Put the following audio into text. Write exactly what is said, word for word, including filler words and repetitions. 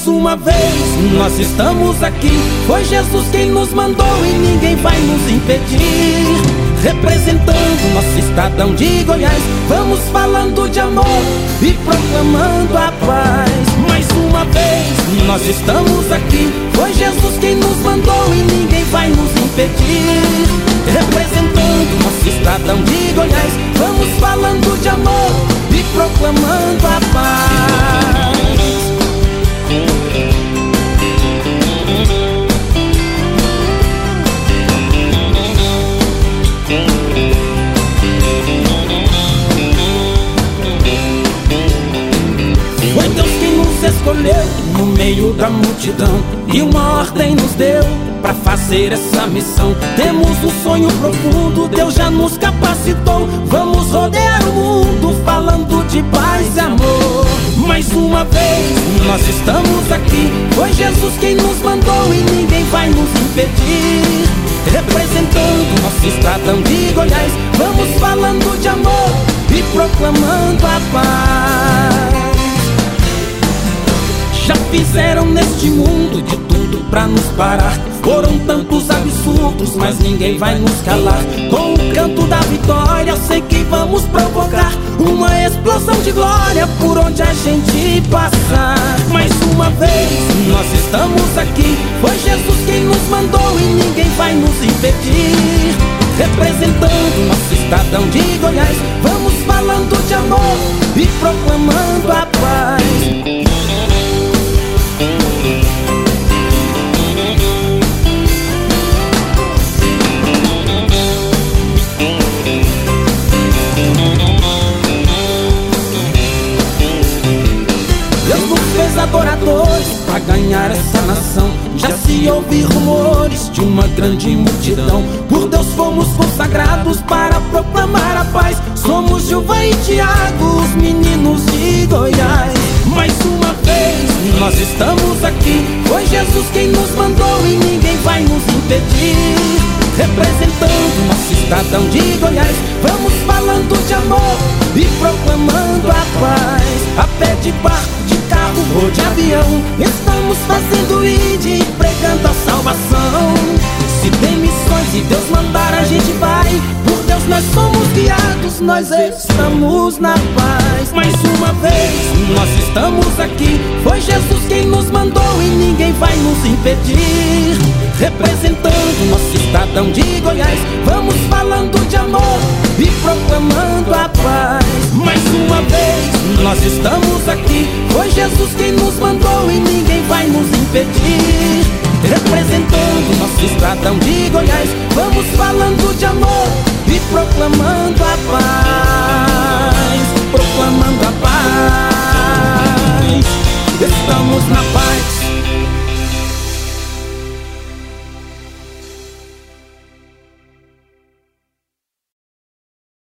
Mais uma vez nós estamos aqui. Foi Jesus quem nos mandou e ninguém vai nos impedir. Representando nosso estadão de Goiás, vamos falando de amor e proclamando a paz. Mais uma vez nós estamos aqui. Foi Jesus quem nos mandou e ninguém vai nos impedir. Representando nosso estadão de Goiás, vamos falando de amor e proclamando a paz. Foi Deus quem nos escolheu no meio da multidão e uma ordem nos deu pra fazer essa missão. Temos um sonho profundo, Deus já nos capacitou. Vamos rodear o mundo falando de paz e amor. Mais uma vez nós estamos aqui. Foi Jesus quem nos mandou e ninguém vai nos impedir. Representando nosso estadão de Goiás, vamos falando de amor e proclamando a paz. Já fizeram neste mundo de tudo pra nos parar. Foram tantos absurdos, mas ninguém vai nos calar. Com o canto da vitória eu sei que vamos provocar uma explosão de glória por onde a gente passar. Mais uma vez nós estamos aqui. Foi Jesus quem nos mandou e ninguém vai nos impedir. Representando nosso estadão de Goiás, vamos falando de amor e proclamando a paz. Deus nos fez adoradores pra ganhar essa nação. Já se ouvi rumores de uma grande multidão. Por Deus fomos consagrados para proclamar a paz. Somos Gilvan e Tiago, os meninos de Goiás. Mais uma vez nós estamos aqui. Foi Jesus quem nos mandou e ninguém vai nos impedir. Representando nosso estadão de Goiás, vamos falando de amor e proclamando a paz. A pé, de barco, de carro ou de avião, estamos fazendo ide e pregando a salvação. Se tem missões e Deus mandar, a gente vai. Por Deus nós somos guiados, nós estamos na paz. Mais uma vez nós estamos aqui. Foi Jesus quem nos mandou e ninguém vai nos impedir. Representando nosso estadão de Goiás, vamos falando de amor e proclamando a paz. Mais uma vez nós estamos aqui. Foi Jesus quem nos mandou e ninguém vai nos impedir. Representando nosso estadão de Goiás, vamos falando de amor e proclamando a paz.